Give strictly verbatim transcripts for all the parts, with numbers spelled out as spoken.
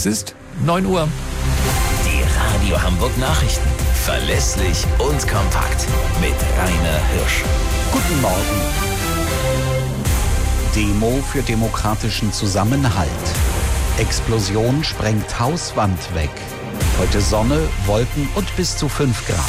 Es ist neun Uhr. Die Radio Hamburg Nachrichten. Verlässlich und kompakt. Mit Rainer Hirsch. Guten Morgen. Demo für demokratischen Zusammenhalt. Explosion sprengt Hauswand weg. Heute Sonne, Wolken und bis zu fünf Grad.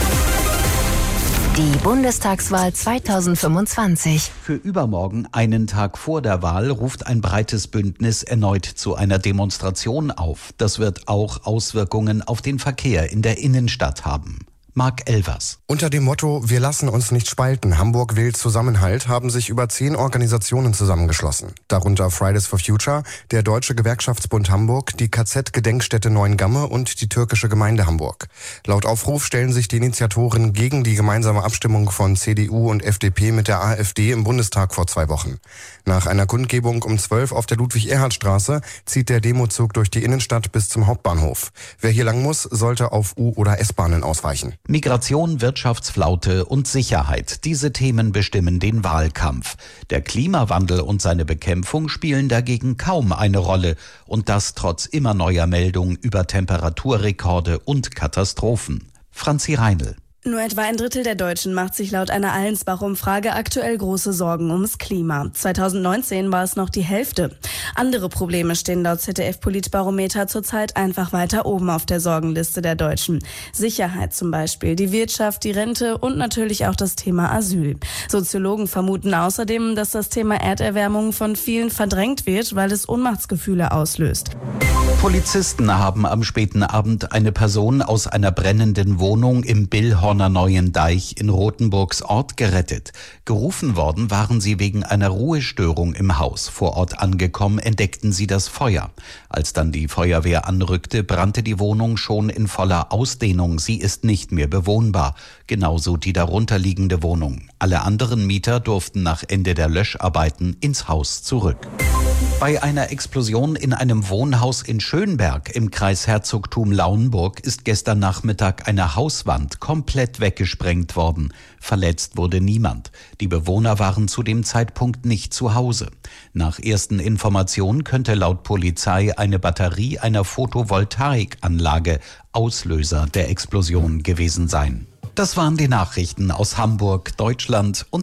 Die Bundestagswahl zweitausendfünfundzwanzig. Für übermorgen, einen Tag vor der Wahl, ruft ein breites Bündnis erneut zu einer Demonstration auf. Das wird auch Auswirkungen auf den Verkehr in der Innenstadt haben. Marc Elvers. Unter dem Motto „Wir lassen uns nicht spalten, Hamburg will Zusammenhalt" haben sich über zehn Organisationen zusammengeschlossen. Darunter Fridays for Future, der Deutsche Gewerkschaftsbund Hamburg, die K Z-Gedenkstätte Neuengamme und die türkische Gemeinde Hamburg. Laut Aufruf stellen sich die Initiatoren gegen die gemeinsame Abstimmung von C D U und F D P mit der AfD im Bundestag vor zwei Wochen. Nach einer Kundgebung um zwölf auf der Ludwig-Erhard-Straße zieht der Demozug durch die Innenstadt bis zum Hauptbahnhof. Wer hier lang muss, sollte auf U- oder S-Bahnen ausweichen. Migration, Wirtschaftsflaute und Sicherheit. Diese Themen bestimmen den Wahlkampf. Der Klimawandel und seine Bekämpfung spielen dagegen kaum eine Rolle. Und das trotz immer neuer Meldungen über Temperaturrekorde und Katastrophen. Franzi Reinl. Nur etwa ein Drittel der Deutschen macht sich laut einer Allensbach-Umfrage aktuell große Sorgen ums Klima. zweitausendneunzehn war es noch die Hälfte. Andere Probleme stehen laut Z D F-Politbarometer zurzeit einfach weiter oben auf der Sorgenliste der Deutschen. Sicherheit zum Beispiel, die Wirtschaft, die Rente und natürlich auch das Thema Asyl. Soziologen vermuten außerdem, dass das Thema Erderwärmung von vielen verdrängt wird, weil es Ohnmachtsgefühle auslöst. Polizisten haben am späten Abend eine Person aus einer brennenden Wohnung im Billhorner Neuen Deich in Rothenburgs Ort gerettet. Gerufen worden waren sie wegen einer Ruhestörung im Haus. Vor Ort angekommen, entdeckten sie das Feuer. Als dann die Feuerwehr anrückte, brannte die Wohnung schon in voller Ausdehnung. Sie ist nicht mehr bewohnbar. Genauso die darunterliegende Wohnung. Alle anderen Mieter durften nach Ende der Löscharbeiten ins Haus zurück. Bei einer Explosion in einem Wohnhaus in Schönberg im Kreis Herzogtum Lauenburg ist gestern Nachmittag eine Hauswand komplett weggesprengt worden. Verletzt wurde niemand. Die Bewohner waren zu dem Zeitpunkt nicht zu Hause. Nach ersten Informationen könnte laut Polizei eine Batterie einer Photovoltaikanlage Auslöser der Explosion gewesen sein. Das waren die Nachrichten aus Hamburg, Deutschland und